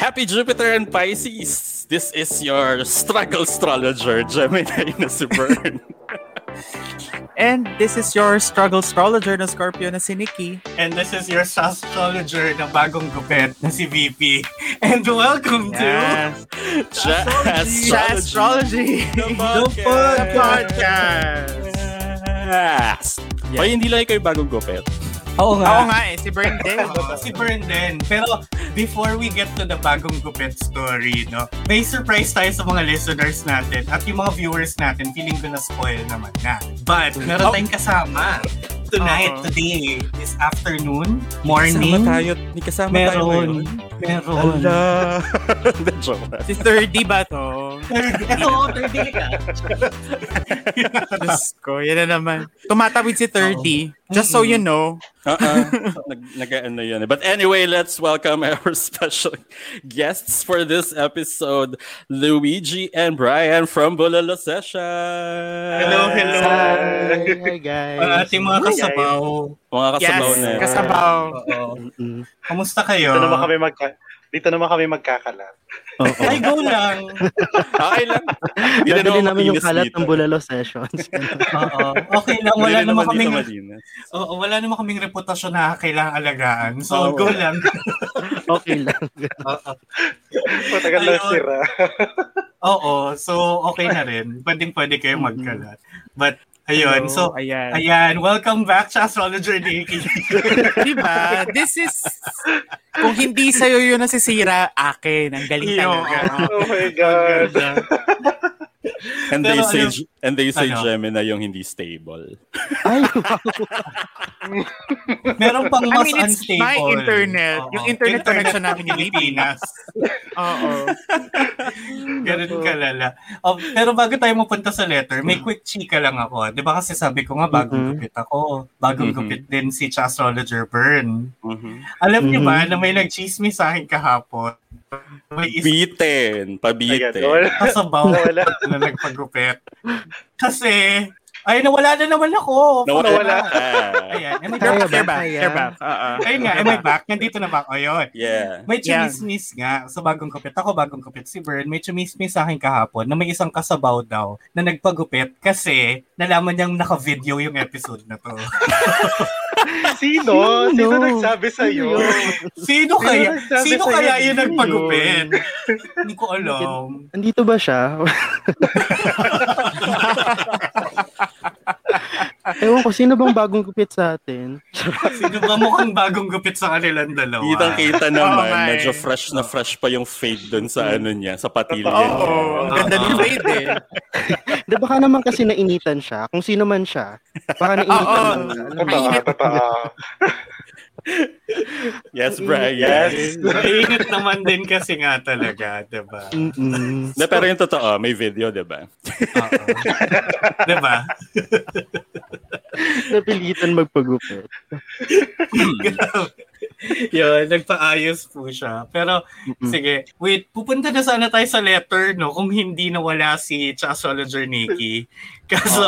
Happy Jupiter and Pisces! This is your struggle astrologer, Gemini na si Bern. And this is your struggle astrologer na Scorpio na si Nikki. And this is your astrologer na bagong gupit na si VP. And welcome to Astrology, the podcast. Yes. Hindi lang kayo bagong gupit. Oo nga si Bern din. Si Bern din. Pero before we get to the bagong gupit story, no, may surprise tayo sa mga listeners natin at yung mga viewers natin, feeling ko na-spoil naman na. But meron tayong kasama tonight, today, this afternoon, morning. Kasama tayo meron. Ala. Si 30 ba to? Oo, 30 ka. Diyos ko, yan na naman. Tumatawid si 30. Just so you know. Nag-ano yun. But anyway, let's welcome our special guests for this episode, Luigi and Brian from Bulalo Session. Hello. Hi guys. Ating mga kasabaw. Mga kasabaw Yes, na. kasabaw. Kamusta kayo? Dito naman kami magkakalat. Ay, go lang. Okay lang. Dadali namin yung kalat ng Bulalo Sessions. Oo. Okay lang. Wala naman kaming Malinas. reputasyon na kailangang alagaan. So, go lang. Okay lang. Matagal lang sira. Oo. So, okay na rin. Pwede kayo magkalat. But, ayun. Hello, So, ayan. Welcome back sa Astrologer Nikki. Diba? This is, kung hindi sa'yo yun nasisira, akin. Ang galing talaga. Oh my God. And they say ano? Gemini yung hindi stable. Ay, Meron pang mas it's unstable. my internet. Oo. Yung internet connection namin ni Pilipinas. Oo. Ganun kalala. Pero bago tayo mapunta sa letter, may quick chika lang ako. Di ba kasi sabi ko nga, bagong gupit ako. Bagong gupit din si Astrologer Bern. Alam niyo ba na may nag-chismis sa akin kahapon? May Pabitin. kasabaw na nagpagupit. Kasi, nawala na naman ako. Nawala. Ayan, am I You're back? back. Ayun nga, am I back? Nandito na ba ako? Ayun. Yeah. May chumismis nga sa bagong gupit. Ako bagong gupit si Bern. May chumismis sa akin kahapon na may isang kasabaw daw na nagpagupit kasi nalaman niyang naka-video yung episode na to. Sino? Sino nagsabi sa'yo? Sino kaya sa'yo yung nagpagupit? Hindi ko alam. andito ba siya? Ewan ko, sino bang bagong gupit sa atin? Sino ba mukhang bagong gupit sa kanilang dalawa? Kitang-kita naman, my. medyo fresh na fresh pa yung fade dun sa niya, sa patilya niya. Oo, ang ganda ni Wade eh. Di baka naman kasi nainitan siya. Kung sino man siya, baka nainitan lang siya. Totoo. Yes, Brian. Yes. Mainit naman din kasi nga talaga, diba? Pero yung totoo, may video, diba? Oo. Diba? Napilitan magpagupit. Yun, nagpaayos po siya. Pero, sige, wait, pupunta na sana tayo sa letter, no? Kung hindi nawala si Astrologer Nikki. Kaso,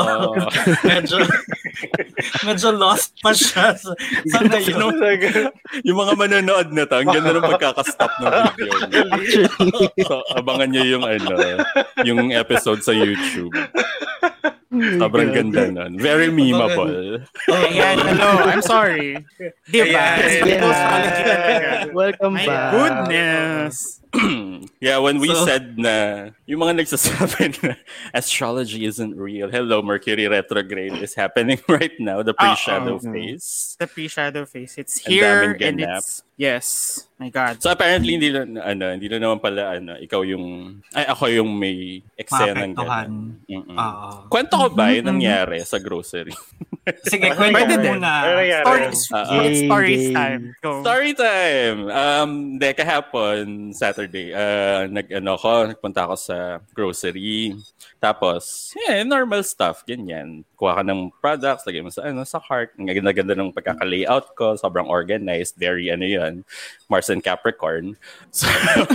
medyo lost pa siya sa ngayon. Yung mga manonood na to, ang ganda ng pagkakastop ng video. So, abangan nyo yung episode sa YouTube. Sobrang ganda nun. Very memeable. Ayan, hello. I'm sorry. Diba? Welcome My back. goodness. Yeah, when we said na yung mga nagsasabi na astrology isn't real. Hello, Mercury retrograde is happening right now. The pre-shadow phase. The pre-shadow phase. It's Ang here daming and ganap. it's... Yes. My God. So apparently hindi na naman pala ako yung may eksenang Maapektuhan. ganun. Oo. Kwento ko ba yung nangyari sa grocery? Sige, kwento Pwede din. muna. Stories time. Go. Story time! Kahapon, Saturday, nagpunta ako sa grocery. Tapos, normal stuff, ganyan. Kuha ka ng products, lagay mo sa cart. Ang ganda-ganda ng pagkaka-layout ko, sobrang organized, very Mars and Capricorn. So,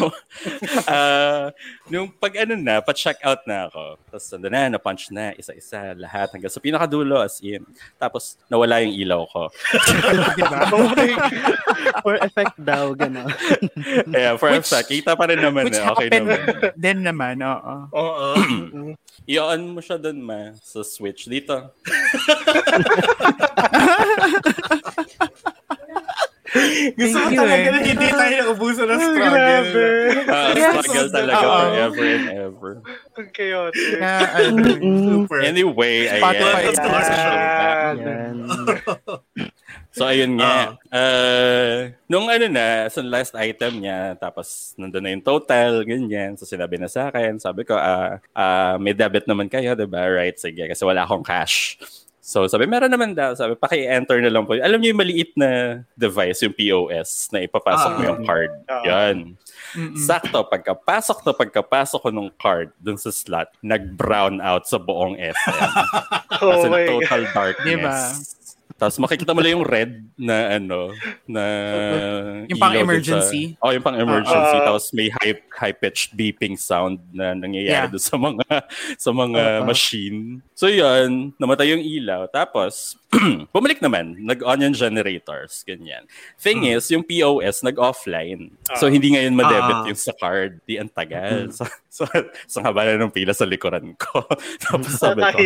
nung pa-check out na ako, tapos na-punch na, isa-isa, lahat, hanggang sa pinakadulo, as in. Tapos, nawala yung ilaw ko. Diba? For effect daw, gano'n. Yeah, for effect. Kita pa rin naman. Which Okay happened naman. din naman, oo. Oo. I-on mo siya dun, sa switch dito. Gusto mo Thank you, talaga na hindi tayo naubusan ng struggle. Grabe. Struggle talaga Oo. forever and ever. Ang chaotic. Na, Super. Anyway, Spotify ayan. is Yan. So, ayun nga. Nung sa last item niya, tapos nandun na yung total, ganyan. So, sinabi na sa akin, sabi ko, may debit naman kayo, diba? Right, sige, kasi wala akong cash. So, sabi, meron naman daw. Sabi, paki-enter na lang po. Alam niyo yung maliit na device, yung POS, na ipapasok mo yung card. Yan. Sakto, pagkapasok ko nung card dun sa slot, nag-brown out sa buong SM. As in, my total God. darkness. Diba? Tapos makikita mo lang yung red na Yung pang ilaw dun emergency? yung pang emergency. Tapos may high-pitched beeping sound na nangyayari doon sa mga machine. So yun, namatay yung ilaw. Tapos, bumalik naman. Nag-on yung generators. Ganyan. Thing is, yung POS nag-offline. So hindi ngayon ma-debit yung sa card. Di ang tagal. So haba na ng pila sa likuran ko. Tapos sabi ko,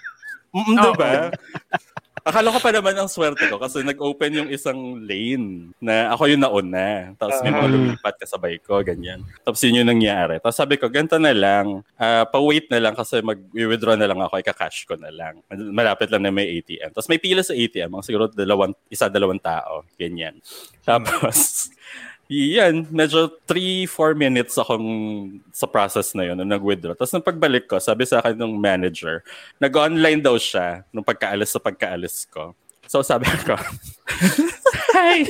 diba? Akala ko pa naman ang swerte ko kasi nag-open yung isang lane na ako yung nauna. Tapos may mga lumipat kasabay ko, ganyan. Tapos yun yung nangyari. Tapos sabi ko, ganito na lang, pa-wait na lang kasi mag-withdraw na lang ako, ika-cash ko na lang. Malapit lang na may ATM. Tapos may pila sa ATM, mga siguro dalawang tao, ganyan. Tapos, yan, medyo 3-4 minutes akong sa process na yun nung nag-withdraw. Tapos nung pagbalik ko, sabi sa akin ng manager, nag-online daw siya nung pagkaalis ko. So sabi ko, hi!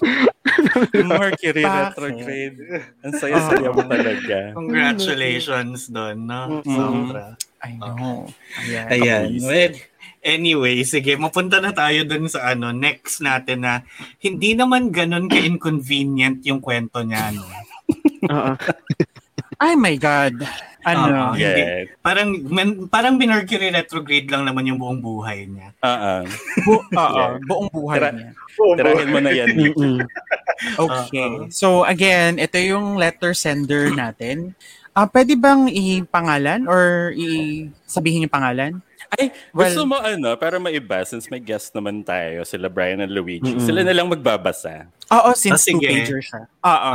Mercury retrograde. Ang saya-saya mo talaga. Congratulations doon, no? Sobra. I know. Ayan. Well, anyway, sige, mapunta na tayo dun sa next natin na hindi naman ganun ka-inconvenient yung kwento niya, no? Oh my God. Hindi. Parang Mercury retrograde lang naman yung buong buhay niya. Buong buhay niya. Tirahin mo na yan. Okay. So again, ito yung letter sender natin. Pwede bang ipangalan or sabihin yung pangalan? Ay, gusto mo para maiba, since may guest naman tayo, sila Brian and Luigi, sila na lang magbabasa. Oo, since sige. 2-pager siya.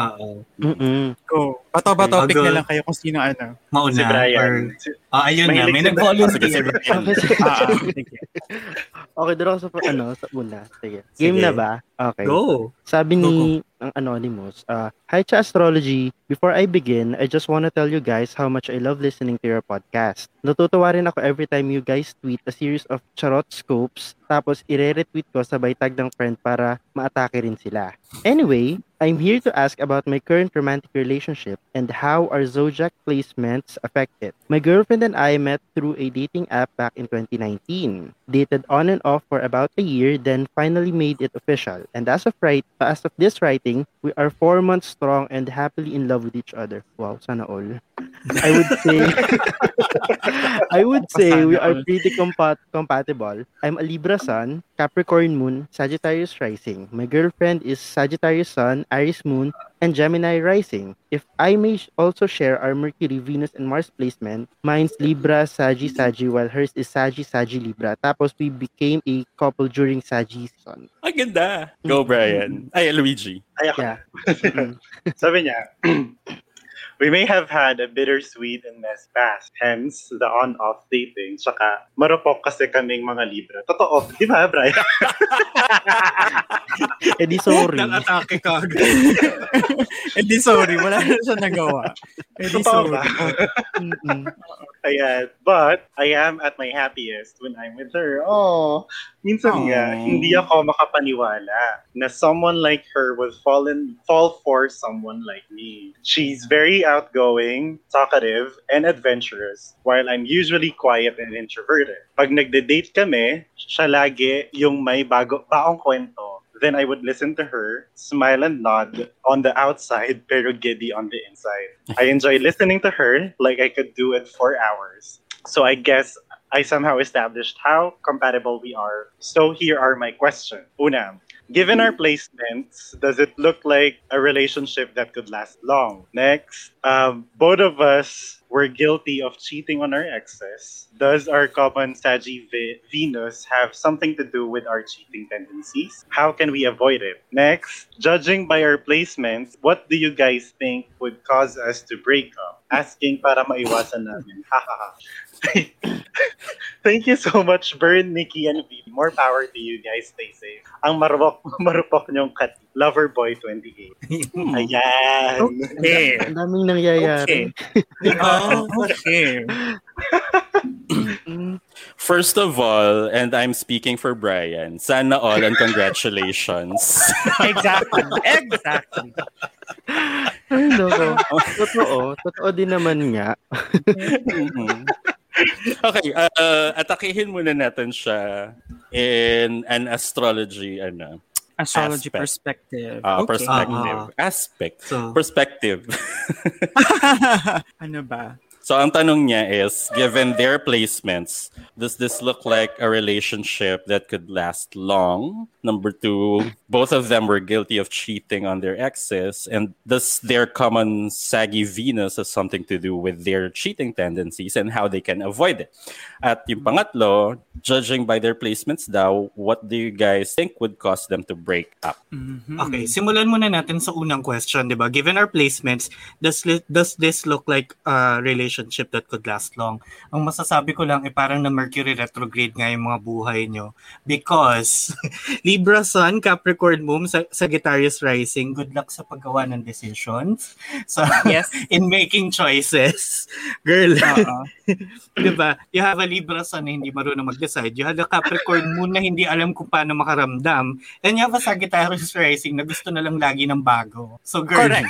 Go. Topic na lang kayo kung sino Mauna. Si Brian. Ayun na, may Sige, nag-volunteer. Sige. Okay, doon ako sa una. Sige. Game na ba? Okay. Go. Sabi ni ang Anonymous, Hi Cha Astrology. Before I begin, I just want to tell you guys how much I love listening to your podcast. Natutuwa rin ako every time you guys tweet a series of charot scopes, tapos ire-retweet ko sabay tag ng friend para maatake rin sila. Anyway, I'm here to ask about my current romantic relationship and how our zodiac placements affect it. My girlfriend and I met through a dating app back in 2019. Dated on and off for about a year, then finally made it official. And as of this writing, we are 4 months strong and happily in love with each other. Wow, sana all. I would say we are pretty compatible. I'm a Libra sun, Capricorn moon, Sagittarius rising. My girlfriend is Sagittarius sun, Aries moon, and Gemini rising. If I may also share our Mercury, Venus, and Mars placement, mine's Libra, Saggy, while hers is Saggy, Libra. Tapos we became a couple during Saggy season. Ang ganda. Go, Brian. Ay, Luigi. Ay, ako. Yeah. Sabi niya, we may have had a bittersweet and mess past, hence the on-off dating. Tsaka marupok kasi kaming mga Libra. Totoo, di ba, Brian? Di sorry. Nang-atake ka agad. Di sorry, wala na siya nagawa. Di Totoo sorry. ba? Ayan. But I am at my happiest when I'm with her. Oh, minsan nga, hindi ako makapaniwala na someone like her would fall for someone like me. She's very outgoing, talkative, and adventurous, while I'm usually quiet and introverted. Pag nagde-date kami, siya lagi yung may baong kwento. Then I would listen to her, smile and nod on the outside, pero giddy on the inside. I enjoy listening to her like I could do it for hours. So I guess I somehow established how compatible we are. So here are my questions. Una, given our placements, does it look like a relationship that could last long? Next, both of us were guilty of cheating on our exes. Does our common Venus have something to do with our cheating tendencies? How can we avoid it? Next, judging by our placements, what do you guys think would cause us to break up? Asking para maiwasan namin. Ha ha ha. Thank you so much, Bern, Nikki, and V. More power to you guys. Stay safe. Ang marupok niyong kat. Loverboy 28. Ayan. Okay. Ang daming nangyayari. Okay. First of all, and I'm speaking for Brian, sana all and congratulations. Exactly. Ay, loko. Totoo din naman nga. Okay, atakihin muna natin siya in an astrology Astrology aspect. perspective. Aspect. So- Perspective. Ano ba? So ang tanong niya is, given their placements, does this look like a relationship that could last long? Number two, both of them were guilty of cheating on their exes. And does their common saggy Venus have something to do with their cheating tendencies and how they can avoid it? At yung pangatlo, judging by their placements daw, what do you guys think would cause them to break up? Mhm. Okay, simulan muna natin sa unang question, 'di ba? Given our placements, does this look like a relationship that could last long? Ang masasabi ko lang parang na Mercury retrograde nga yung mga buhay nyo because Libra Sun, Capricorn Moon, Sagittarius Rising, good luck sa paggawa ng decisions. So, Yes. in making choices. Girl, Oo. 'di ba? You have a Libra Sun na hindi marunong mag-decide. You have a Capricorn Moon na hindi alam kung paano makaramdam. And you have a Sagittarius Rising na gusto na lang lagi ng bago. So, girl. Correct.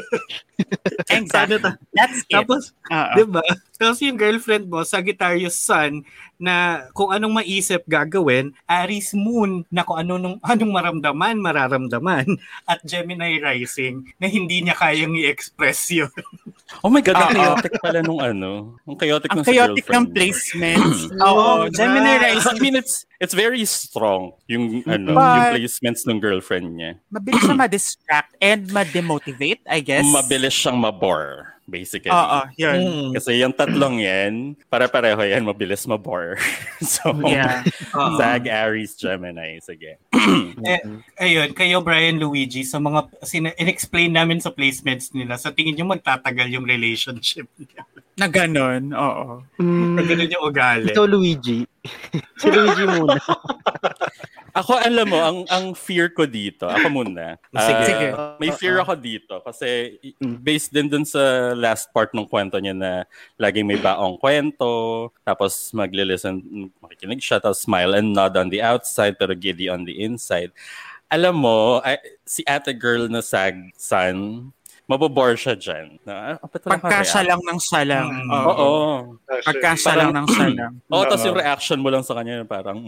Exactly. That's it. Tapos, Oo. 'di ba? Tapos yung girlfriend mo, Sagittarius Sun, na kung anong maisip gagawin, Aries Moon, na kung anong maramdaman, mararamdaman, at Gemini Rising, na hindi niya kayang i-express yun. Oh my God, ang chaotic pala nung Ang chaotic Ang nung sa chaotic ng girlfriend. placements. Oo. Gemini I Rising. mean, it's very strong yung yung But- placements ng girlfriend niya. Mabilis siya ma-distract and ma-demotivate, I guess. Mabilis siyang mabore, basically. Oo, yun. Kasi yung tatlong yan, para-pareho yan, mabilis mabore. So, Yeah. Sag, Aries, Gemini, sige. Ayun, kayo Brian Luigi, sa mga in-explain namin sa placements nila, sa tingin nyo magtatagal yung relationship niya. Na ganun, oo. Na ganun yung ugali. Ito, Luigi. Si Luigi muna. Ako, alam mo, ang fear ko dito, ako muna. Sige. May fear ako dito kasi based din dun sa last part ng kwento niya na laging may baong kwento, tapos maglilisten, makikinig siya, tapos smile and nod on the outside pero giddy on the inside. Alam mo, si ate girl na Sun, mabobore siya dyan. Pagkasya lang ng salang. Oo. Pagkasya lang ng salang. Oo, tapos yung reaction mo lang sa kanya parang,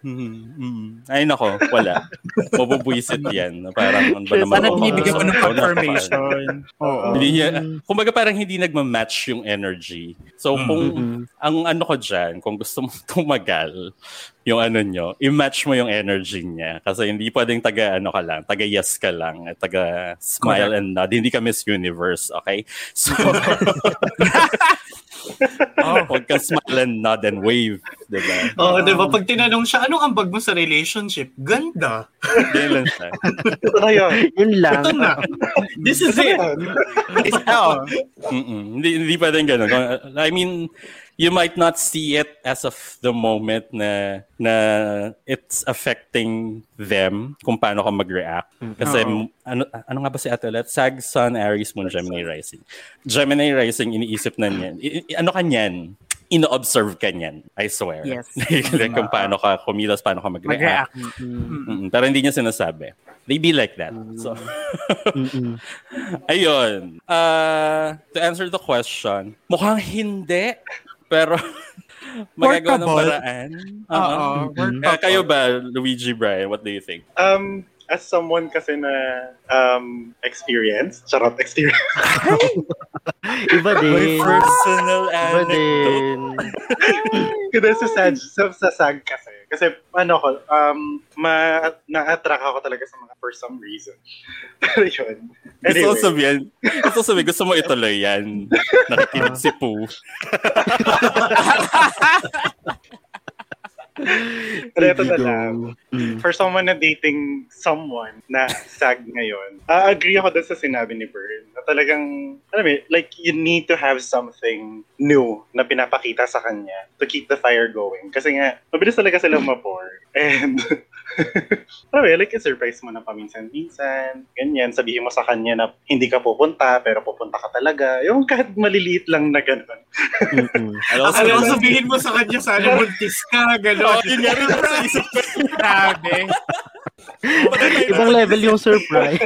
ay nako, wala. Mabubwisit yan. Parang, Sana binibigyan mo ng confirmation. Oo. Hindi niya, kumbaga parang hindi nagmamatch yung energy. So kung, ang ko dyan, kung gusto mo tumagal, yung nyo, i-match mo yung energy niya. Kasi hindi pwedeng taga yes ka lang, taga smile and nod. Hindi ka Miss Universe, okay? So, huwag ka smile and nod and wave, diba? Oo, diba? Pag tinanong siya, anong ambag mo sa relationship? Ganda. Ganyan lang siya. Ito na yun. Yun lang. Ito na. This is it. Hindi pwedeng ganun. I mean, you might not see it as of the moment na it's affecting them kung paano ka mag-react. Kasi ano nga ba si Ate ulit? Sag, Sun, Aries, Moon, Gemini Rising. Gemini Rising, iniisip na niyan. Ano ka niyan? Ino-observe ka niyan. I swear. Yes. Like, kung paano ka kumilos, paano ka mag-react. Pero hindi niya sinasabi. They be like that. So, ayun. To answer the question, mukhang hindi. Pero, magagawa ng paraan. Kayo ba, Luigi, Brian, what do you think? As someone kasi na experience, Iba My din. personal Iba anecdote. din. Kasi sa SAG kasi. Kasi na-attract ako talaga sa mga for some reason. Pero yun. Gusto ko Anyway. sabihin, gusto mo ituloy yan. Nakikinig si Pooh. Pero ito na lang. Mm. For someone na dating someone na SAG ngayon, agree ako dun sa sinabi ni Bern. Na talagang, alam mo, like, you need to have something new na pinapakita sa kanya to keep the fire going. Kasi nga, mabilis talaga silang mabore. And, alam mo, like, i-surprise mo na paminsan-minsan. Ganyan, sabihin mo sa kanya na hindi ka pupunta, pero pupunta ka talaga. Yung kahit maliliit lang na gano'n. Alam mo, sabihin mo sa kanya, sana buntis ka, gano'n. Yun nga rin sa isip ko. Grabe. Ibang level yung surprise.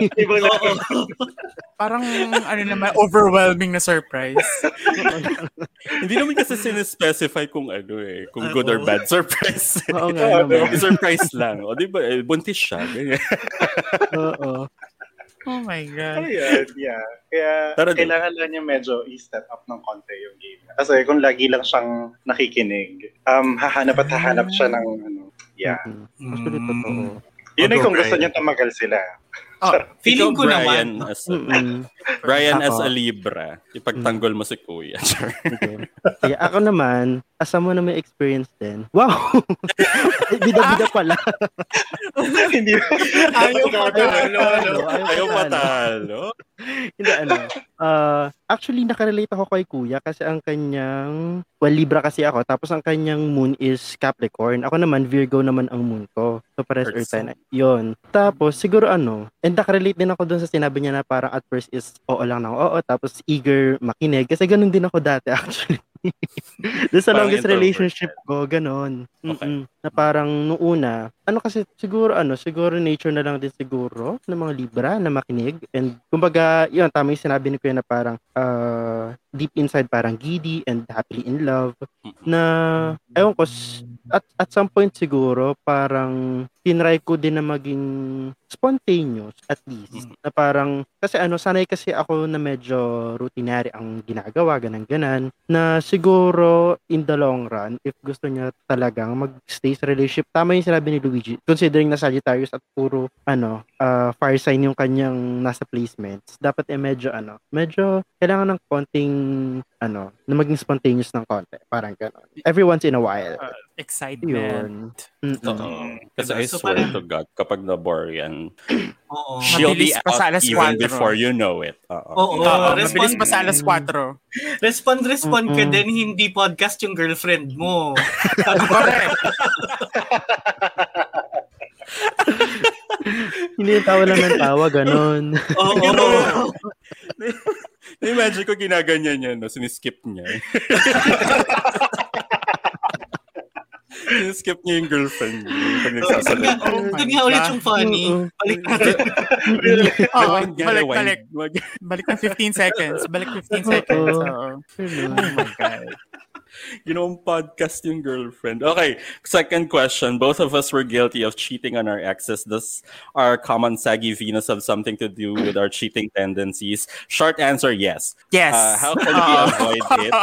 Parang, overwhelming na surprise. Hindi naman kasi sinespecify kung kung good or bad surprise. Oo nga naman. Surprise lang. O, di ba? Buntis siya. Ganyan. Oo. Oh my God. Ayan, yeah. Kaya kailangan lang niya medyo i-step up ng konti yung game. Kasi kung lagi lang siyang nakikinig, hahanap siya ng yeah. Actually, totoo. Yun ay kung gusto niya tumagal sila. Feeling ko Brian, naman. Brian as Ako. a Libra. Ipagtanggol mo si Kuya. Okay. Kaya ako naman, asama na may experience din. Wow! Bida-bida pala. Hindi. Ayaw patalo. Ayaw patalo. Hindi actually nakarelate ako kay Kuya kasi ang kanyang Libra kasi ako tapos ang kanyang moon is Capricorn. Ako naman Virgo naman ang moon ko. So pares Earth Earth sign. 'Yon. Tapos siguro and nakarelate din ako dun sa sinabi niya na parang at first is oo lang ng oo tapos eager makinig kasi ganun din ako dati actually. Doon sa Parang longest introvert. relationship ko, ganon. Okay. Na parang nung una, kasi siguro nature na lang din siguro ng mga Libra na makinig. And kumbaga, yun, tama yung sinabi ni Kuya na parang deep inside parang giddy and happily in love. Na, ewan ko, at some point siguro, parang tinry ko din na maging spontaneous at least. Na parang, kasi sanay kasi ako na medyo routinary ang ginagawa, ganan-ganan. Na siguro, in the long run, if gusto niya talagang mag-stay sa relationship, tama yung sinabi ni Luigi, considering na Sagittarius at puro, fire sign yung kanyang nasa placements, dapat medyo kailangan ng konting, na maging spontaneous ng konti. Parang gano'n. Every once in a while. Excitement. Yun. Totoo. Kasi I So, swear parang- to God, kapag na-bore yan, Oo. she'll be Mabilis pa sa out alas even 4. before you know it. Oo. Mabilis pa sa alas 4. Respond ka din, hindi podcast yung girlfriend mo. Correct. Hindi tawa lang ng tawa, gano'n. Oo. Imagine ko ginaganyan niya, siniskip niya. Siniskip niya yung girlfriend niya pag nagsasalita. Ito nga ulit yung funny. Balik natin. Rewind nga, Balik. Balik ng 15 seconds. Balik 15 seconds. Oo. Oh my God. Ginawang podcast yung girlfriend. Okay, second question. Both of us were guilty of cheating on our exes. Does our common saggy Venus have something to do with our cheating tendencies? Short answer, yes. Yes. How can we avoid it?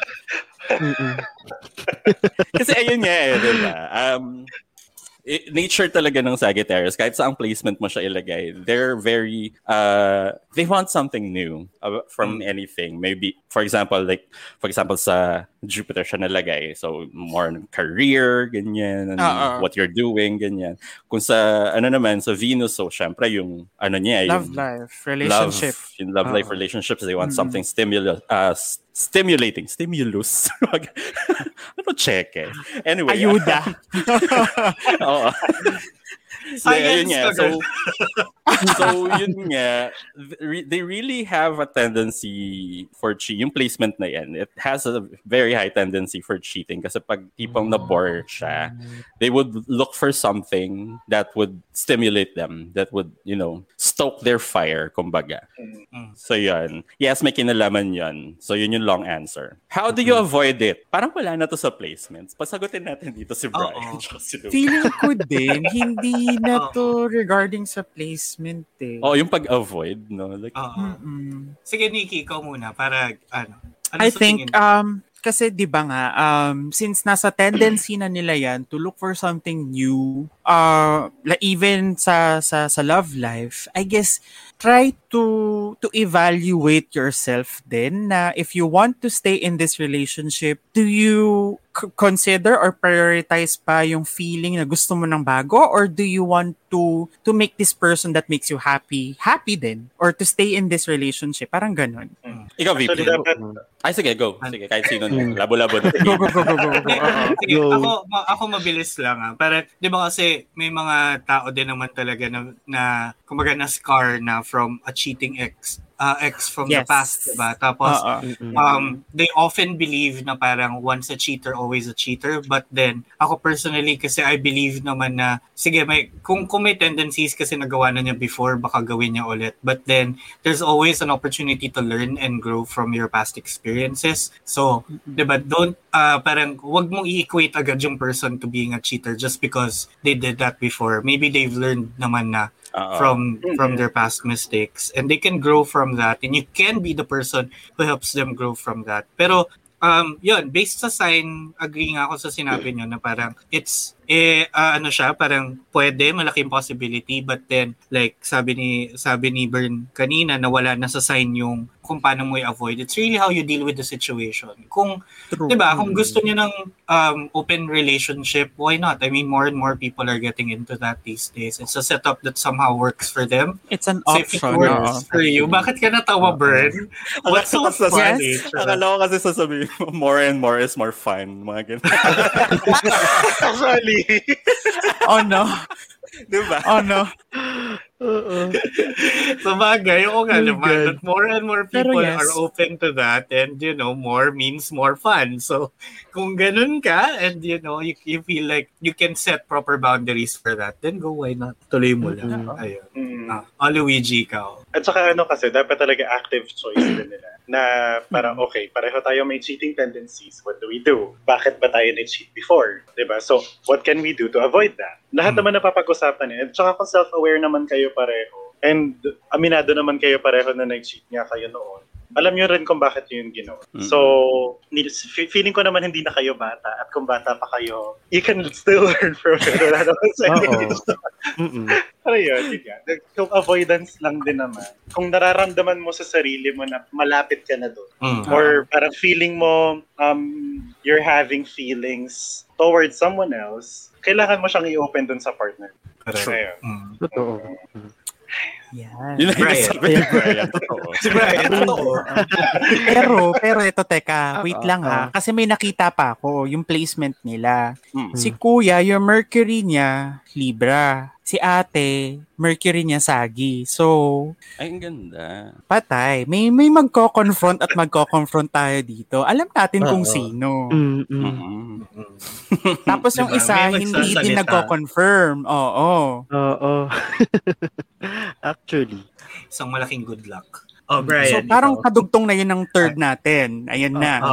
Kasi ayun nga diba? Nature talaga ng Sagittarius, kahit sa ang placement mo siya ilagay, they're very, they want something new from anything. Maybe, for example, sa Jupiter siya nalagay. So, more on career, ganyan, and what you're doing, ganyan. Kung sa, naman, sa Venus, so, syempre, yung, niya, love life, relationship. Yung love life relationships, they want something stimulating. Stimulus. Check. Anyway. Ayuda. Oo. Science Yun nga. So, yun nga. They really have a tendency for cheating. Yung placement na yan, it has a very high tendency for cheating. Kasi pag tipong na-bore siya, they would look for something that would stimulate them, that would, stoke their fire, kumbaga. So yun. Yes, may kinalaman yun. So yun yung long answer. How do you avoid it? Parang wala na to sa placements. Pasagutin natin dito si Brian. Si Feeling ko din, hindi na to regarding sa placement eh. yung pag-avoid, no? Like, Sige, Nikki, ikaw muna para I think, kasi di ba nga, since nasa tendency na nila yan to look for something new, even sa love life, I guess, try to evaluate yourself din na if you want to stay in this relationship, do you consider or prioritize pa yung feeling na gusto mo ng bago, or do you want to make this person that makes you happy din, or to stay in this relationship? Parang ganun. Ikaw, VP. Ay, sige, go. Sige, kahit sino niya. Labo-labo. Go. Sige, ako mabilis lang. Para, di ba kasi may mga tao din naman talaga na kumbaga na scar na from a cheating ex from the past, diba? Tapos, they often believe na parang once a cheater, always a cheater. But then, ako personally, kasi I believe naman na, sige, kung may tendencies kasi nagawa na niya before, baka gawin niya ulit. But then, there's always an opportunity to learn and grow from your past experiences. So, diba, parang, wag mong i-equate agad yung person to being a cheater just because they did that before. Maybe they've learned naman na from their past mistakes, and they can grow from that, and you can be the person who helps them grow from that. Pero yun, based sa sign, agree nga ako sa sinabi nyo na parang it's parang pwede, malaking possibility, but then like sabi ni Bern kanina na wala na sa sign yung kung paano mo i-avoid. It's really how you deal with the situation. Kung, diba, kung gusto niyo ng open relationship, why not? I mean, more and more people are getting into that these days. It's a setup that somehow works for them. It's an so option. If it works for you, bakit ka natawa, Bern? What's so funny? Akala ko kasi sasabihin mo, more and more is more fun. Mga ganun. Actually. Oh no. Diba? Oh no. So bagay, oo nga naman, that more and more people yes, are open to that, and more means more fun. So kung ganun ka, and you feel like you can set proper boundaries for that, then go, why not? Tuloy mo lang. Ayun. Luigi, ikaw. At saka kasi, dapat talaga active choice din nila. Na parang, okay, pareho tayo may cheating tendencies. What do we do? Bakit ba tayo na-cheat before? Diba? So, what can we do to avoid that? Lahat naman napapag-usapan eh. At saka kung self-aware naman kayo pareho, and aminado naman kayo pareho na nag-cheat nga kayo noon, alam nyo rin kung bakit yun ginawa. So, feeling ko naman hindi na kayo bata, at kung bata pa kayo, you can still learn from it. Wala naman sa pero yun. Kung avoidance lang din naman. Kung nararamdaman mo sa sarili mo na malapit ka na doon, or parang feeling mo you're having feelings towards someone else, kailangan mo siyang i-open doon sa partner. Correct. Totoo. Yan. Yun ang sabi ni Brian. Si Brian, totoo. Pero ito, teka, wait lang ha. Kasi may nakita pa ako, yung placement nila. Si Kuya, yung Mercury niya, Libra. Si ate, Mercury niya, Sagi. So, ay, ang ganda. Patay. May magko-confront at magko-confront tayo dito. Alam natin kung sino. Tapos yung isa, hindi din nagko-confirm. Oo. Actually. Isang malaking good luck. Oh, Brian. So, parang kadugtong na yun ng third natin. Ayan na.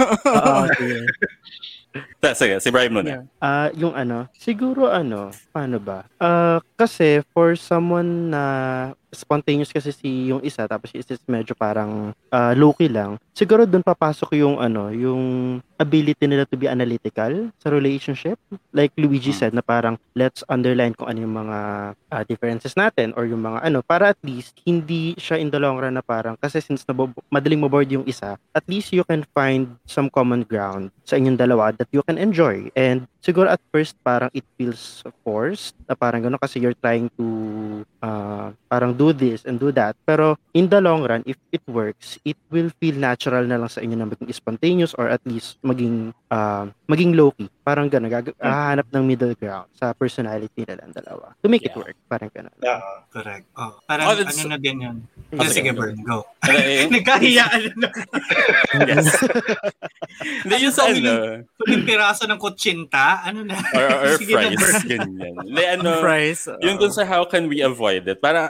Sige, si Brian muna. Yung siguro paano ba? Kasi for someone na spontaneous kasi yung isa, tapos yung isa medyo parang low-key lang, siguro doon papasok yung yung ability nila to be analytical sa relationship. Like Luigi said, na parang let's underline kung ano yung mga differences natin, or yung mga para at least hindi siya in the long run na parang, kasi since madaling maboard yung isa, at least you can find some common ground sa inyong dalawa that you can enjoy. And siguro at first parang it feels forced, na parang gano'n kasi you're trying to parang do this and do that. Pero in the long run, if it works, it will feel natural na lang sa inyo na maging spontaneous, or at least maging low-key. Parang gano'n, hahanap ng middle ground sa personality nila ang dalawa to make it work. Parang gano'n. Correct. Parang na din yun. Sige, Bern, go. Nagkahiyaan na. Yes. Hindi yun sa Yung piraso ng kutsinta, or fries, ganyan. Fries. Yung dun sa how can we avoid it. Parang agree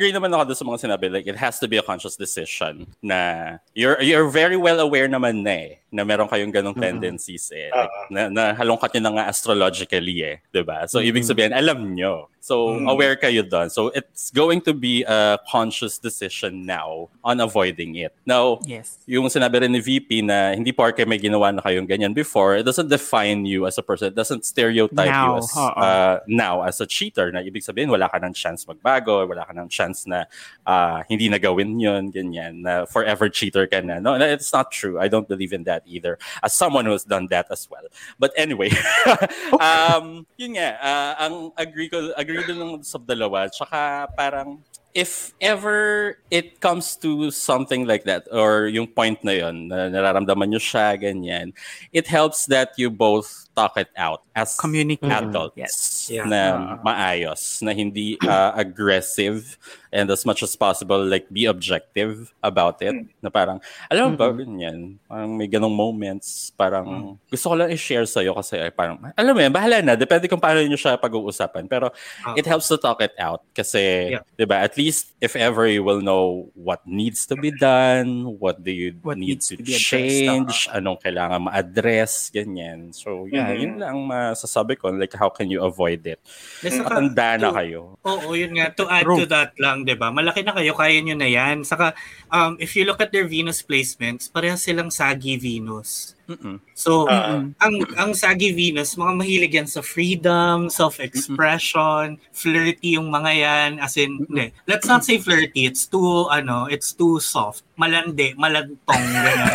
agree naman ako doon sa mga sinabi. Like, it has to be a conscious decision na you're very well aware naman na meron kayong ganong tendencies Like, na halongkat nyo na nga astrologically diba? So, ibig sabihin, alam nyo. So, aware kayo doon. So, it's going to be a conscious decision now on avoiding it. Now, yung sinabi rin ni VP na hindi porke may ginawa na kayong ganyan before, it doesn't define you as a person. It doesn't stereotype you as now as a cheater na ibig sabihin, wala ka ng chance magbago, wala ka ng chance na hindi na gawin yun, ganyan, na forever cheater ka na. No, it's not true. I don't believe in that either. As someone who has done that as well. But anyway, yun nga, ang agree din sa dalawa. Tsaka parang, if ever it comes to something like that, or yung point na yun, na nararamdaman nyo siya, ganyan, it helps that you both talk it out as adults na maayos, na hindi aggressive, and as much as possible, like, be objective about it. Na parang, alam mo ba, ganyan, parang may ganong moments, parang gusto ko lang i-share sa'yo kasi parang, alam mo yan, bahala na, depende kung paano nyo siya pag-uusapan. Pero it helps to talk it out kasi, diba, at least if ever you will know what needs to be done, what need to change, anong kailangan ma-address, ganyan. So, yun lang masasabi ko, like, how can you avoid it? Matanda na kayo. Oo, yun nga. To add to that lang, diba? Malaki na kayo, kaya nyo na yan. Saka, if you look at their Venus placements, parehas silang saggy Venus. So, ang saggy Venus, mga mahilig yan sa freedom, self-expression, flirty yung mga yan. As in, let's not say flirty, it's too soft. Malandi, malantong, gano'n.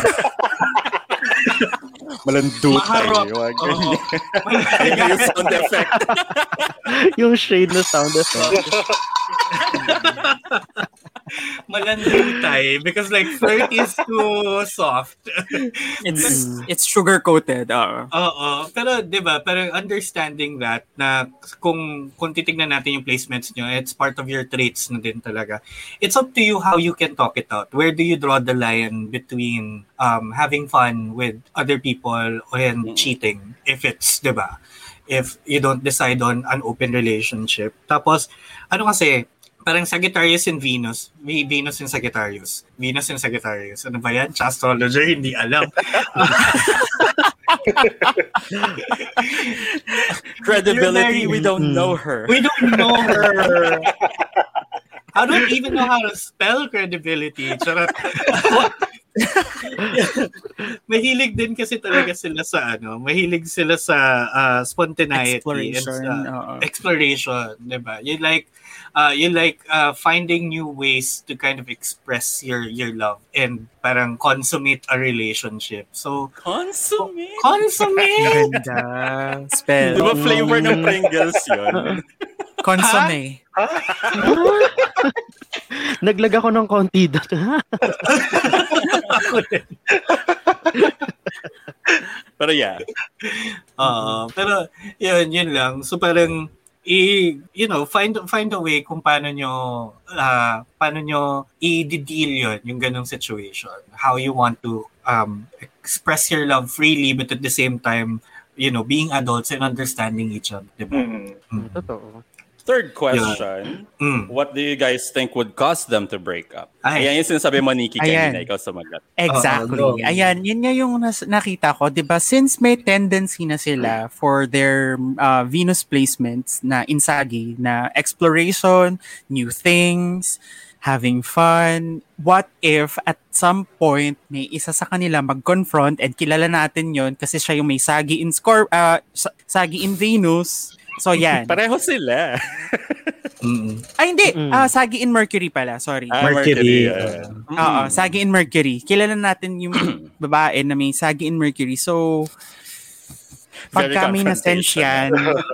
Malandutay. Yung sound effect. Yung shade na sound effect. Malandutay because like flirt is too soft. It's sugar coated. Pero 'di ba? Pero understanding that na kung titingnan natin yung placements nyo, it's part of your traits na din talaga. It's up to you how you can talk it out. Where do you draw the line between having fun with other people and cheating? If it's, 'di ba? If you don't decide on an open relationship. Tapos kasi parang Sagittarius and Venus. Venus and Sagittarius. Venus and Sagittarius. Ano ba yan? Astrologer, hindi alam. Credibility, we don't know her. We don't know her. I don't even know how to spell credibility. Charot. Mahilig din kasi talaga sila sa mahilig sila sa spontaneity and exploration, 'di ba? You like finding new ways to kind of express your love and parang consummate a relationship. So consummate. Ganda. Spell. Diba flavor ng Pringles 'yun? Consomme. Naglag ako ng konti doon. Pero yeah. Pero yun lang. So parang find a way kung paano nyo i-deal yun, yung ganong situation. How you want to express your love freely but at the same time, being adults and understanding each other. Diba? Totoo. Third question, what do you guys think would cause them to break up? Ayan yung sinasabi mo, Nikki, kanina, ikaw sumagot. Exactly. Ayan, yun nga yung nakita ko. Diba, since may tendency na sila for their Venus placements na insagi, na exploration, new things, having fun, what if at some point may isa sa kanila mag-confront and kilala natin yon kasi siya yung may sagi in Venus. So, yan. Pareho sila. Ay, hindi. Sagi in Mercury pala. Sorry. Mercury. Sagi in Mercury. Kilala natin yung babae na may sagi in Mercury. So, pagka may na-sense yan,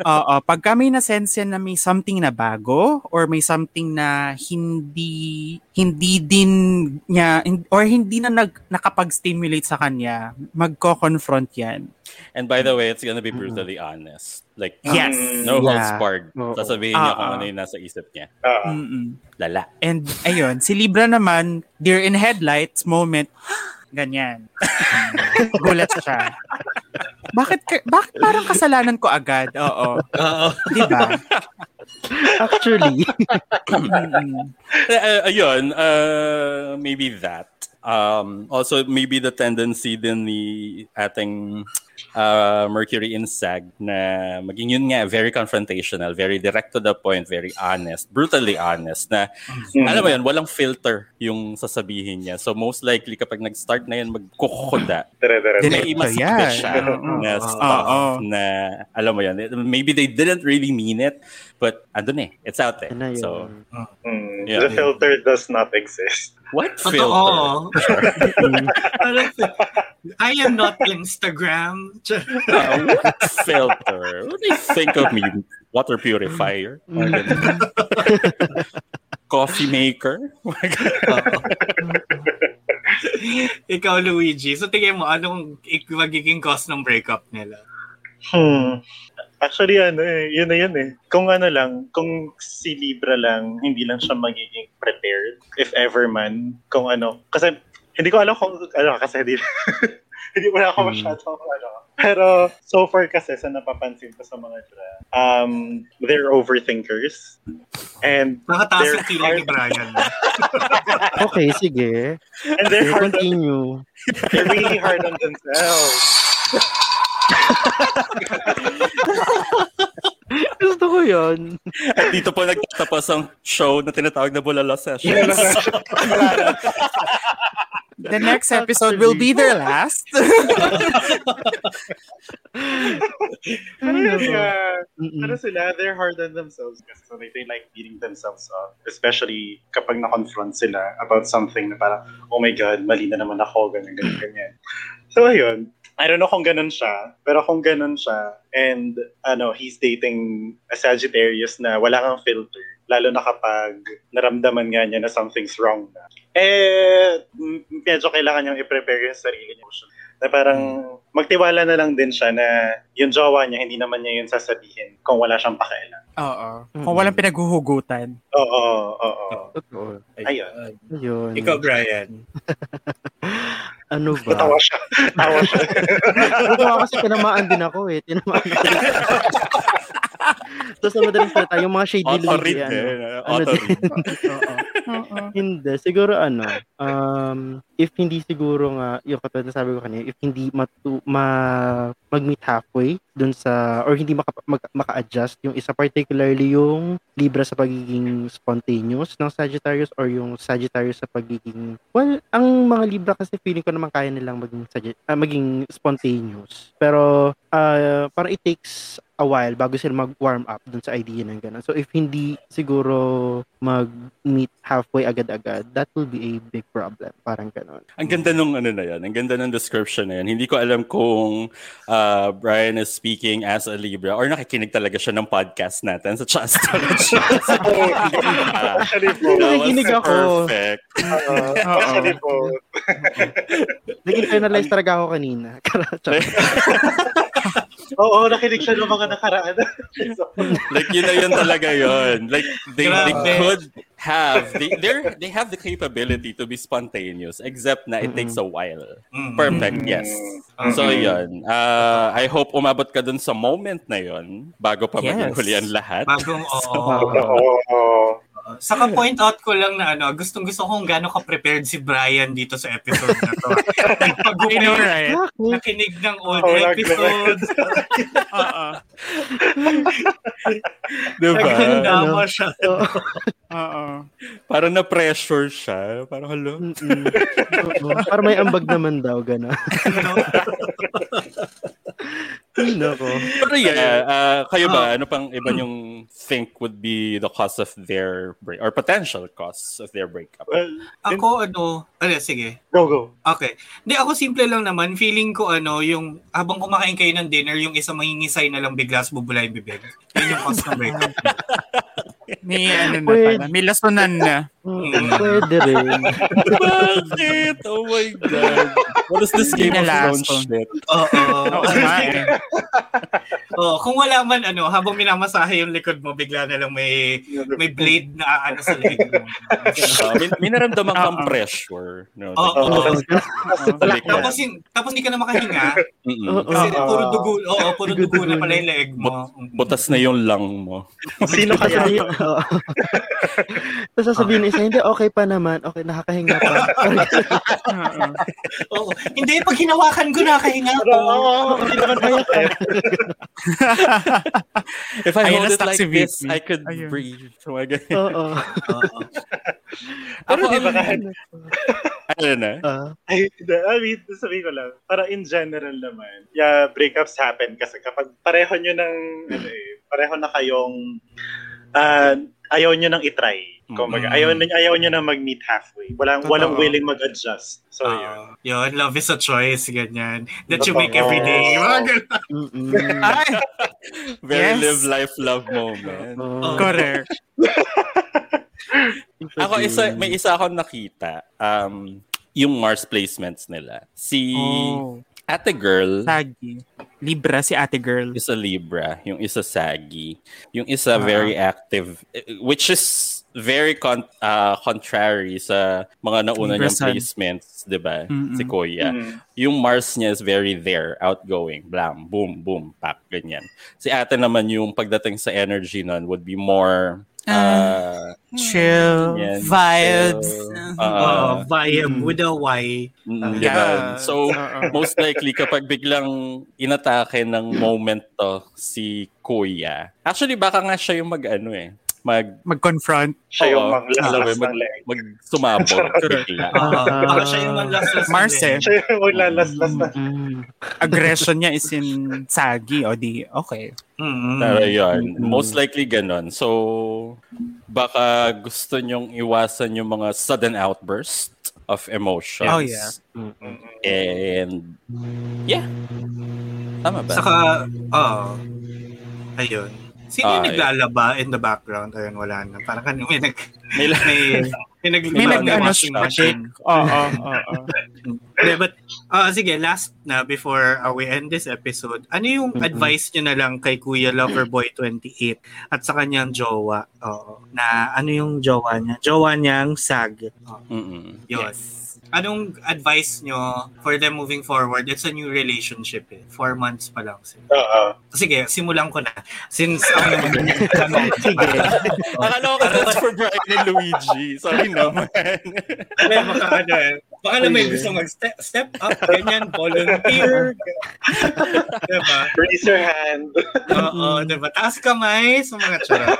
na may something na bago or may something na hindi din niya or hindi na nakapag-stimulate sa kanya, magko-confront yan. And by the way, it's gonna be brutally honest. Like, yes. No holds barred. Sasabihin niya kung ano yung nasa isip niya. Lala. And ayun, si Libra naman, deer in headlights moment, ganyan. Gulat siya. Bakit parang kasalanan ko agad? Oo. Diba? Actually. Ayun, maybe that. Also, maybe the tendency din ni ating Mercury in Sag na maging yun nga, very confrontational, very direct to the point, very honest, brutally honest na, alam mo yun, walang filter yung sasabihin niya. So most likely kapag nag-start na yun magkukuda, may masabi siya na stuff na, alam mo yun, maybe they didn't really mean it, but andun it's out there. So, the filter does not exist. What filter? I am not Instagram. What filter? What do you think of me? Water purifier? Coffee maker? Ikaw, Luigi. So, tingin mo, anong magiging cause ng breakup nila? Actually, yun na yun eh. Kung kung si Libra lang, hindi lang siya magiging prepared, if ever man, kasi hindi ko alam kung, kasi hindi wala ako masyadong, Pero, so far kasi, sa napapansin ko sa mga they're overthinkers. And nakataas ang feeling ni Brian. Okay, sige. And they're continue. They're really hard on themselves. Gusto ko yun. At dito po nagtatapos ang show na tinatawag na Bulalo Sessions. The next episode will be their last. Pero sila, they're hard on themselves kasi so they like beating themselves up. Especially kapag na-confront sila about something na parang, oh my God, mali na naman ako, ganyan. So ayun, I don't know kung ganun siya, pero kung ganun siya, and he's dating a Sagittarius na wala kang filter, lalo na kapag naramdaman nga niya na something's wrong na, medyo kailangan niyang i-prepare yung sarili niya. Na parang magtiwala na lang din siya na yung jowa niya, hindi naman niya yun sasabihin kung wala siyang pakialam. Oo. Kung walang pinaghuhugutan. Oo. Totoo. Ayun. Ikaw, Brian. Ano ba? Tawa siya. Tawa kasi tinamaan din ako eh. So sa madaling salita, yung mga shady Luigi, hindi. Siguro if hindi siguro nga, yung katulad na sabi ko kanina, if hindi mag-meet halfway dun sa, or hindi maka-adjust yung isa, particularly yung Libra sa pagiging spontaneous ng Sagittarius or yung Sagittarius sa pagiging, ang mga Libra kasi feeling ko naman kaya nilang maging spontaneous. Pero parang it takes a while bago sila mag-warm up dun sa idea ng gano'n. So if hindi siguro mag-meet halfway agad-agad, that will be a big problem. Parang gano'n. Ang ganda nung na yan. Ang ganda ng description na yan. Hindi ko alam kung Brian is speaking as a Libra or nakikinig talaga siya ng podcast natin sa Astrology. Actually po. Nakikinig ako. Perfect. Actually po. Nag-internalize talaga ako kanina. Oo, nakinig siya ng mga nakaraan. Like yun talaga yun. Like they could have they have the capability to be spontaneous except na it takes a while. Perfect, yes. So yun. I hope umabot ka dun sa moment na yun bago pa maging huli ang lahat. Saka point out ko lang na gustong-gusto kong gaano ka-prepared si Brian dito sa episode na to. Nakinig ng old episodes. Diba? Nagandama siya. Parang na-pressure siya. Parang halo. Parang may ambag naman daw, gano'n. Pero kayo ba, ano pang iba yung think would be the cause of their break or potential cause of their breakup? Ako sige. Go. Okay. Hindi, ako simple lang naman. Feeling ko yung habang kumakain kayo ng dinner, yung isa mangingisay na lang bigla sa bubulay bibig. Yun yung cause ng breakup. May lasunan na. Pwede rin. Bakit? Oh my God. What is this Game of Thrones shit? Oo nga eh. Kung wala man habang minamasahe yung likod mo, bigla na lang may blade na sa leg mo. May naramdaman kang pressure. No? Tapos hindi ka na makahinga. Kasi puro dugo na pala yung leg mo. Butas na yung lung mo. Sino kaya yun? Tapos sasabihin isa, hindi, okay pa naman. Okay, nakakahinga pa. Hindi, pag hinawakan ko, nakakahinga ko. Hindi naman kaya. If I hold it like this, I could breathe. Oo. Pero di ba kahit... Ano na? I mean, sabihin ko lang, para in general naman, breakups happen kasi kapag pareho na kayong ayaw nyo nang itry. Kumbaga, ayaw nyo nang mag-meet halfway. Walang willing mag-adjust. So, yun, love is a choice, ganyan. That you make every day. Very live life, love moment. Correct. Ako, may isa akong nakita. Yung Mars placements nila. Si Ate Girl. Saggy. Libra si Ate Girl. Isa Libra. Yung isa Saggy. Yung isa very active. Which is very contrary sa mga nauna niyang placements. Diba? Si Kuya. Yung Mars niya is very there. Outgoing. Blam. Boom. Boom. Pak. Ganyan. Si Ate naman yung pagdating sa energy nun would be more... chill, vibes. Vibe with a Y. Diba? So, most likely, kapag biglang inatake ng moment to si Kuya, actually, baka nga siya yung mag-confront. Siya yung mag-sumabog. Baka siya yung manlaslas. Marce. Siya yung maglalaslas na. Aggression niya is in Saggy. O di, okay. Pero yun, most likely ganon. So, baka gusto nyong iwasan yung mga sudden outburst of emotions. Oh, yeah. And, yeah. Tama ba? Saka, ayun. Sino yung naglalaba in the background? Ayun, wala na. Parang may washing machine. Oo. But, sige, last na before we end this episode, ano yung advice nyo na lang kay Kuya Loverboy 28 at sa kanyang jowa? Na ano yung jowa niya? Jowa niyang Sag. Yun. Yes. Anong advice nyo for them moving forward? It's a new relationship 4 months pa lang sila. Sige, simulan ko na. Since ako naman sige. Akala ko that's for Brian and Luigi. Sorry naman. Baka na may gusto mag-step up, ganyan, volunteer. Diba? Raise your hand. Diba? Taas kamay sa mga charot.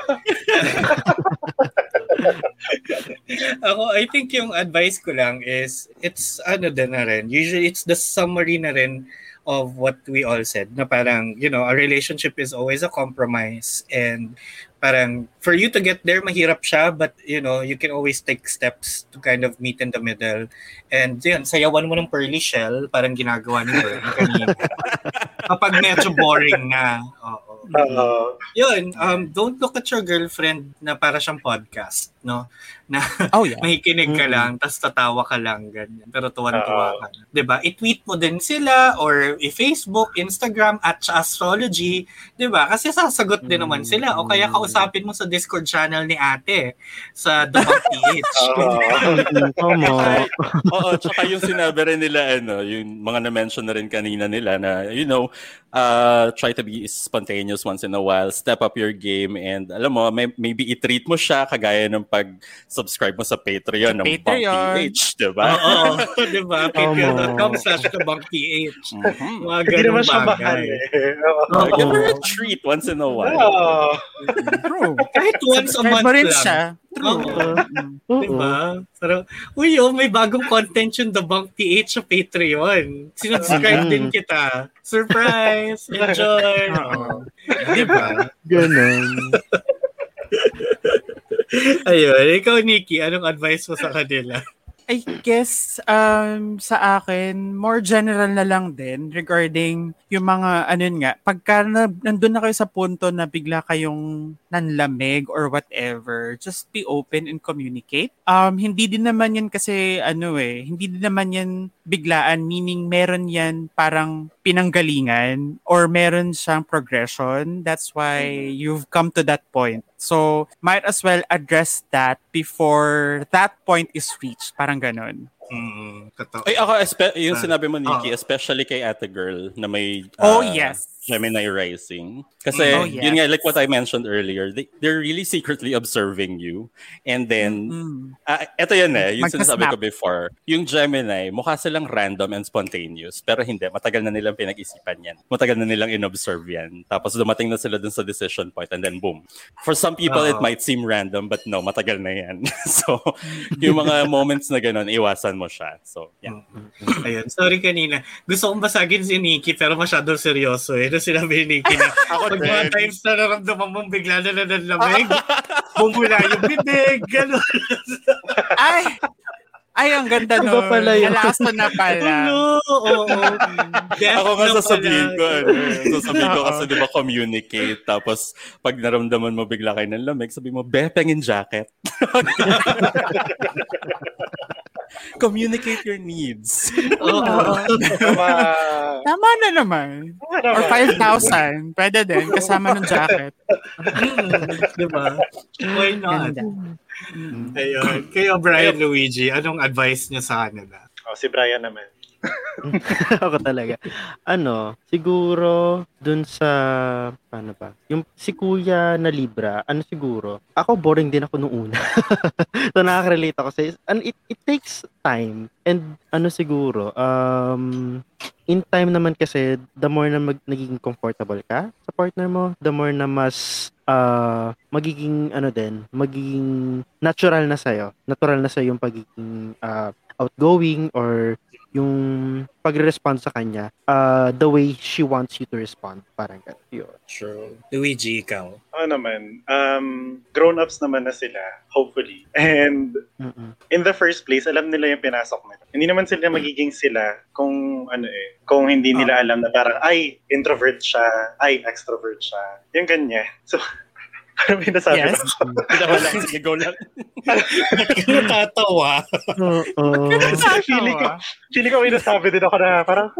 Ako, I think yung advice ko lang is, it's din na rin. Usually, it's the summary na rin of what we all said. Na parang, a relationship is always a compromise. And parang, for you to get there, mahirap siya. But, you can always take steps to kind of meet in the middle. And yun, sayawan mo ng pearly shell, parang ginagawa ni Bern kanina. Kapag medyo boring na. Yun, don't look at your girlfriend na para siyang podcast, no? Na makikinig ka lang, tapos tatawa ka lang, ganyan. Pero tuwan-tuwa ka. Diba? I-tweet mo din sila, or i-Facebook, Instagram, at Astrology. Diba? Kasi sasagot din naman sila. O kaya kausapin mo sa Discord channel ni ate sa The Bug PH. Oo, tsaka yung sinabi rin nila, yung mga na-mention na rin kanina nila na, try to be spontaneous once in a while, step up your game, and alam mo, maybe i-treat mo siya kagaya ng pag-subscribe mo sa Patreon ng BunkPH, diba? Diba? Patreon.com/TheBunkPH. Hindi naman siya mahal Give her a treat once in a while. True. Kahit once a month lang. Siya. True. Diba? Pero, may bagong content yung The Bunk PH sa Patreon. Sinubscribe din kita. Surprise! Enjoy! Diba? Ganon. Ayun. Ikaw, Nikki, anong advice mo sa kanila? I guess sa akin, more general na lang din regarding yung mga pagka nandun na kayo sa punto na bigla kayong nanlamig or whatever, just be open and communicate. Hindi din naman yan kasi hindi din naman yan biglaan, meaning meron yan parang pinanggalingan or meron siyang progression. That's why you've come to that point. So, might as well address that before that point is reached. Parang ganun. Totoo. Ay, ako, yung sinabi mo, Nikki, especially kay ate girl na may yes. Gemini rising. Kasi, yun nga, like what I mentioned earlier, they're really secretly observing you. And then, eto yun yung sinasabi ko before, yung Gemini, mukha silang random and spontaneous, pero hindi, matagal na nilang pinag-isipan yan. Matagal na nilang in-observe yan. Tapos dumating na sila dun sa decision point and then boom. For some people, it might seem random, but no, matagal na yan. So, yung mga moments na ganun, iwasan mo siya. So, yeah. Ayun, sorry kanina. Gusto kong basagin si Nikki, pero masyadong seryoso Ano sinabi ni Nikki na pag mga times na naramdaman mong bigla na nanlamig, bumula yung bibig, gano'n. Ay, ang ganda nun. Nalaso na pala. Oo. Ako nga sasabihin ko kasi di ba communicate, tapos pag naramdaman mo bigla kayo ng lamig, sabi mo, pengin jacket. Communicate your needs. Tama na naman. Or 5,000. Pwede din. Kasama ng jacket. Diba? Why not? Ayun. Kayo, Brian Luigi, anong advice niya sa kanila? Si Brian naman. Ako talaga. Siguro dun sa paano ba? Yung si Kuya na Libra, siguro? Ako boring din ako nung una. So nakaka-relate ako sa it takes time and siguro in time naman kasi the more na nagiging comfortable ka sa partner mo, the more na mas magiging magiging natural na sa'yo yung pagiging outgoing or yung pagre-respond sa kanya the way she wants you to respond. Parang yun. True. Luigi, ikaw? Naman. Grown-ups naman na sila, hopefully. And in the first place, alam nila yung pinasok nila. Hindi naman sila magiging sila kung kung hindi nila alam na parang, ay, introvert siya, ay, extrovert siya. Yung ganyan. So, ano may nasabi yes. Wala, sige, go lang. Natatawa. Feeling ko may nasabi din ako na parang,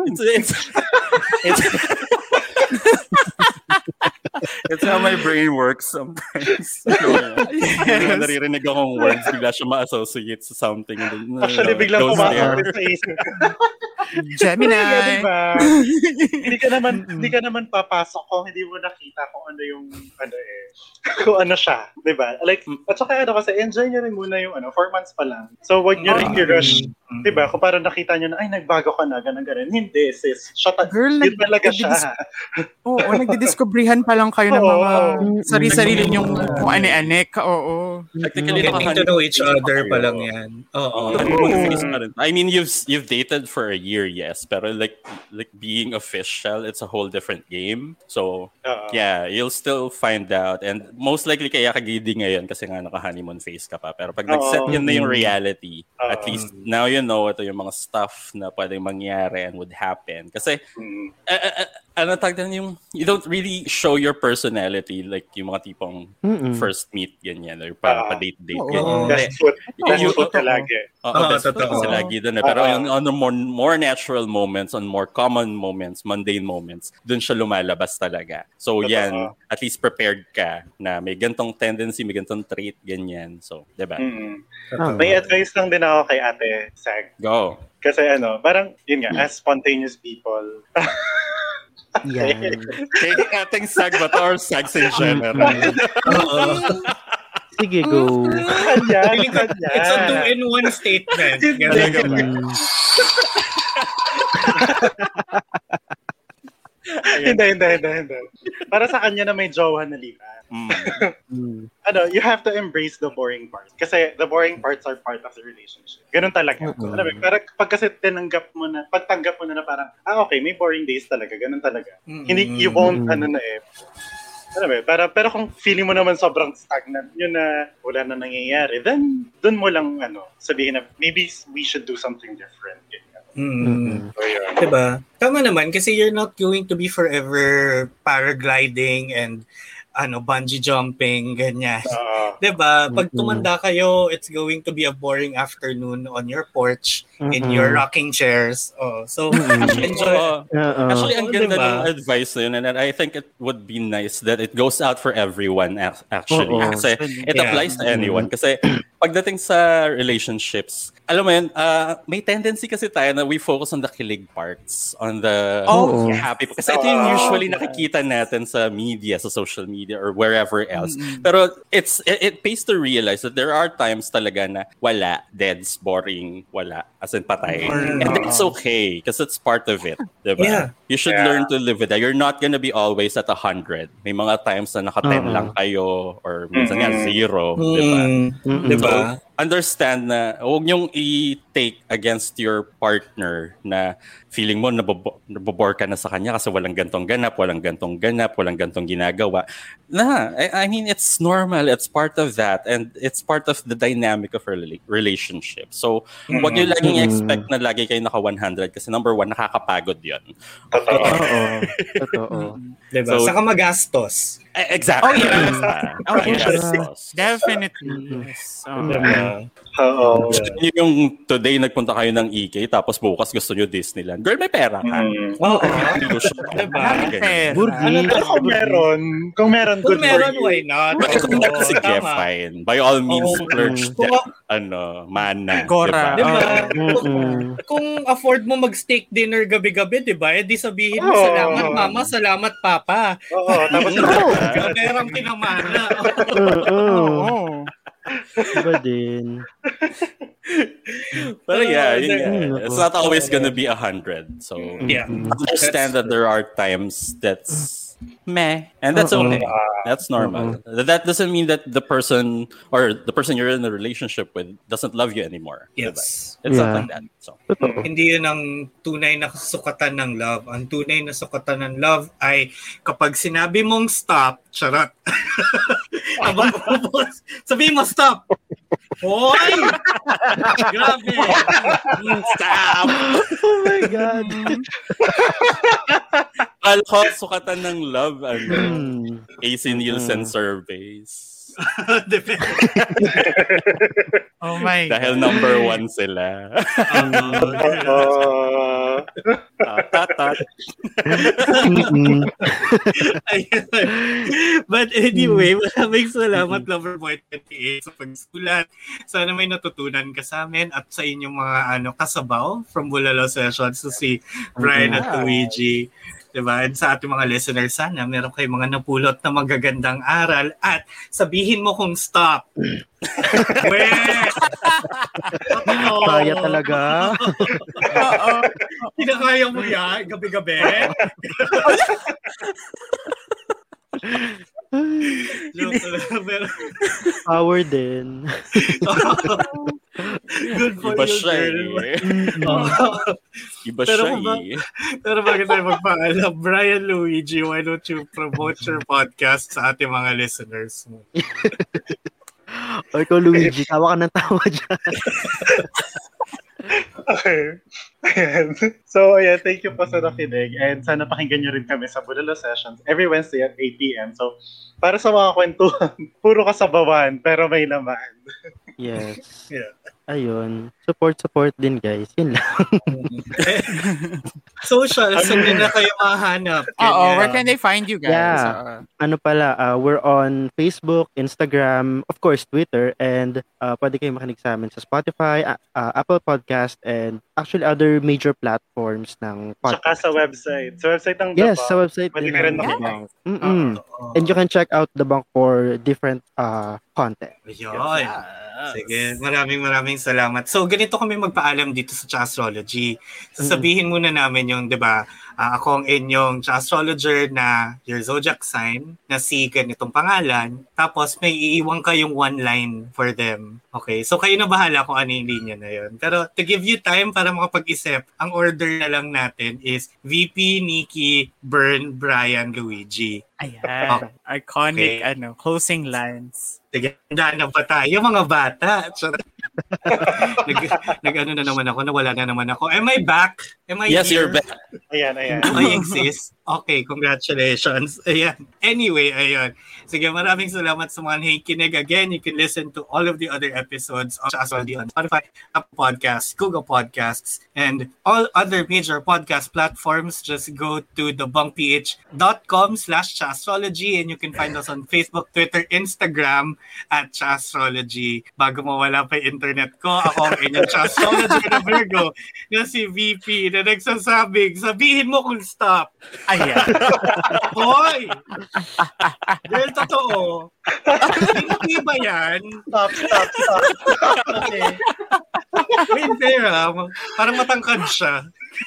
It's how my brain works sometimes. Yes. Naririnig akong words, bigla siya ma-associate sa something. Actually, biglang pumasok sa isip. Gemini. Diba? Hindi ka naman papasok kung hindi mo nakita kung ano yung kung ano siya, 'di ba? Like at saka kasi enjoy niyo rin muna yung 4 months pa lang. So wag niyo rin i-rush, 'di ba? Kung parang nakita niyo na ay nagbago ka na ganun. Hindi sis. Girl, yun talaga siya. Nagdidiscoveryhan pa lang kayo ng mga sarili-sarili yung kung ane-anek. Oo. Technically, getting to know each other pa lang yan. Oo. I mean, you've dated for a year, yes, pero like being official, it's a whole different game. So, yeah, you'll still find out. And most likely kaya ka giddy ngayon kasi nga naka-honeymoon phase ka pa. Pero pag nag-set yun na yung reality, at least now you know ito yung mga stuff na pwedeng mangyari and would happen. Kasi, yung you don't really show your personality like yung mga tipong first meet ganyan or para pa-date ganyan. Best foot lagi. Best foot kasi lagi doon. Pero yung on more natural moments, on more common moments, mundane moments, doon siya lumalabas talaga. So yan, at least prepared ka na may gantong tendency, may gantong trait, ganyan. So, diba? May advice lang din ako kay Ate Sag. Go. Kasi parang yun nga, as spontaneous people, yeah. Kay ating Sag ba to or Sags in general? Sige, go. It's a 2-in-1 statement. Hindi. Para sa kanya na may jowa na lipa. You have to embrace the boring parts. Kasi the boring parts are part of the relationship. Ganun talaga. Pero pag kasi pagtanggap mo na parang, okay, may boring days talaga. Ganun talaga. Hindi, you won't, Alam mo, pero kung feeling mo naman sobrang stagnant yun na wala na nangyayari, then dun mo lang sabihin na maybe we should do something different. Mm. So, yun. Diba? Tama naman kasi you're not going to be forever paragliding and bungee jumping, ganyan. Diba? Pag tumanda kayo, it's going to be a boring afternoon on your porch in your rocking chairs. So, enjoy. Actually, ang ganda diba? ng advice na yun, and I think it would be nice that it goes out for everyone actually. Kasi it applies to anyone. Kasi pagdating sa relationships, alam mo yun, may tendency kasi tayo na we focus on the kilig parts, on the happy. Kasi ito yung usually nakikita natin sa media, sa social media, or wherever else. Pero it pays to realize that there are times talaga na wala, deads, boring, wala, as in patay. And it's okay, because it's part of it. Diba? Yeah. You should learn to live with that. You're not gonna be always at 100. May mga times na naka-10 lang kayo, or minsan nga 0. Diba? Diba? So, understand na huwag niyong i-take against your partner na feeling mo nabobore ka na sa kanya kasi walang gantong ganap, walang gantong ginagawa. I mean, it's normal. It's part of that. And it's part of the dynamic of a relationship. So, huwag niyo laging expect na lagi kayo naka-100 kasi number 1, nakakapagod yun. Totoo. Diba? So, saka magastos. Exactly. Yes. Definitely. Yes. Yung today nagpunta kayo ng EK tapos bukas gusto nyo Disneyland. Girl, may pera ka. Diba? Kung meron, good for you. Why not? Sige, fine. By all means, splurge mana. Gora. Diba? Kung afford mo mag-steak dinner gabi-gabi, diba? Eh, di sabihin mo, salamat mama, salamat papa. Tapos Perang pinamana. Diba din? But it's not always gonna be 100. So understand that there are times that's meh, and that's okay. That's normal. That doesn't mean that the person you're in a relationship with doesn't love you anymore. Yes. Diba? It's not like that. So hindi yun ang tunay na sukatan ng love. Ang tunay na sukatan ng love ay kapag sinabi mong stop, charot. Sabihin mo stop. Hoy! Grabe! stop! Oh my God. Alcohol, sukatan ng love, AC Nielsen surveys. Oh my God. Dahil number 1 sila. But anyway, maraming salamat, Loverboy 28, sa pagsulat. Sana may natutunan ka sa amin at sa inyong mga kasabaw from Bulalo Sessions, so si Brian at Luigi. Diba? And sa ating mga listeners, sana meron kayong mga napulot na magagandang aral at sabihin mo kung stop. Kaya talaga. Kinakaya mo yan, gabi-gabi. Power din. Good for Iba you, siya girl. Iba siya Pero bakit tayo magpaalam? Brian, Luigi, why don't you promote your podcast sa ating mga listeners mo? O ikaw, Luigi, tawa ka ng tawa dyan. Okay. Ayan. So, thank you po sa nakinig. And sana pakinggan nyo rin kami sa Bulalo Sessions every Wednesday at 8 p.m. So, para sa mga kwentuhan, puro kasabawan, pero may laman. Yes. Yeah. Ayun. Support din, guys. Yun lang. Social, so na kayo mahanap. Where can they find you guys? Yeah. We're on Facebook, Instagram, of course, Twitter, and pwede kayo makinig sa amin sa Spotify, Apple Podcast, and actually other major platforms ng podcast. Tsaka sa website. Sa website ng The Yes, Bank. sa website Pwede din ka rin ng The makinig. Bank. And you can check out The Bank for different content. Ayun. Sige, maraming salamat. So, ganito kami magpaalam dito sa Chastrology. Sasabihin muna namin yung, di ba, Ako ang inyong astrologer na your zodiac sign na si ganitong pangalan. Tapos may iiwan kayong one line for them. Okay? So kayo na bahala kung ano yung linya na yun. Pero to give you time para makapag-isip, ang order na lang natin is VP, Nikki, Bern, Brian, Luigi. Ayan. Iconic closing lines. Naganda na ba tayo mga bata? Nag-ano na naman ako, nawala na naman ako. Am I back? Am I Yes, here? you're back. Ayan. Do I exist? Okay, congratulations. Ayan. Anyway, ayun. Sige, maraming salamat sa mga nakikinig. Again, you can listen to all of the other episodes on Spotify, Apple Podcasts, Google Podcasts, and all other major podcast platforms. Just go to thebunkph.com/Chastrology and you can find us on Facebook, Twitter, Instagram at Chastrology. Bago mawala pa yung internet ko, ako ang inyong Chastrology na Virgo na si VP na nagsasabing, sabihin mo kung stop. Ayan. Hoy! Dahil totoo. Hindi ba yan? Stop. Okay. Wait there, parang matangkad siya.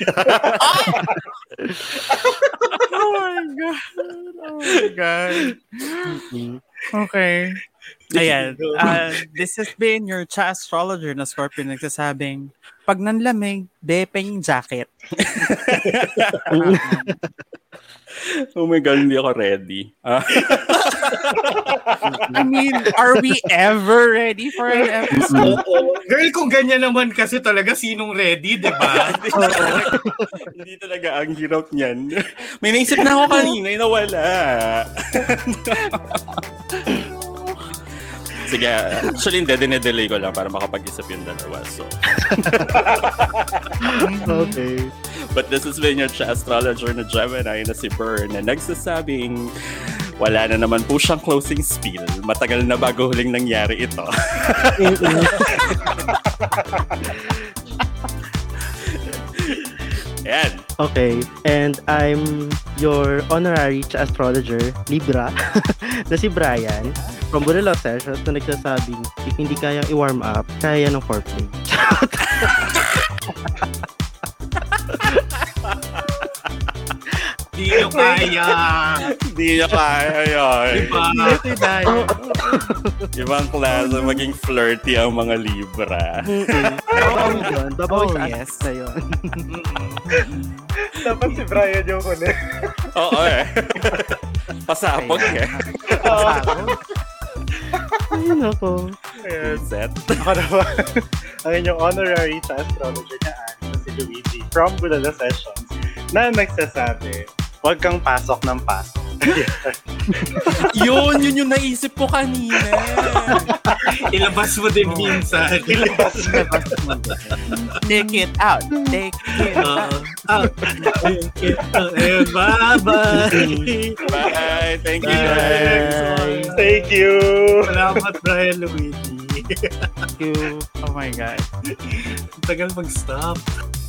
Oh my God. Okay. Ayan. This has been your astrologer na Scorpio nagsasabing, pag nanlamig, bepeng jacket. Oh my God, hindi ako ready. I mean, are we ever ready for an episode? Girl, kung ganyan naman kasi talaga, sinong ready, di ba? Hindi talaga ang hirap niyan. May naisip na ako kanina, nawala. Sige, actually hindi, dinedelay ko lang para makapag-isip yung dalawa. So. Okay. But this has been your astrologer na Gemini na si Bern na nagsasabing wala na naman po siyang closing spiel. Matagal na bago huling nangyari ito. Ayan. Okay, and I'm your honorary astrologer, Libra, na si Brian, from Burilo Sessions, na nagsasabing, if hindi kayang i-warm up, kaya ng foreplay. Di nyo kaya. Hindi niya kaya yun. Diba? Ibang klase, maging flirty ang mga Libra. Babawi yun. Babawi sa yes. na yun. Dapat si Brian yung kunin. Oo eh. Pasapog eh. Ayun ako. Set. Ako naman, ang inyong honorary astrologer na si Luigi from Bulala Sessions na nagsasabi, huwag kang pasok ng pasok. yun yung naisip ko kanina. Ilabas mo din minsan. Take it out. Take it out. Ayun, bye-bye. Bye. Thank you, Bye. Thank you. Salamat, Brian Luigi. Oh my God. Tagal mag-stop.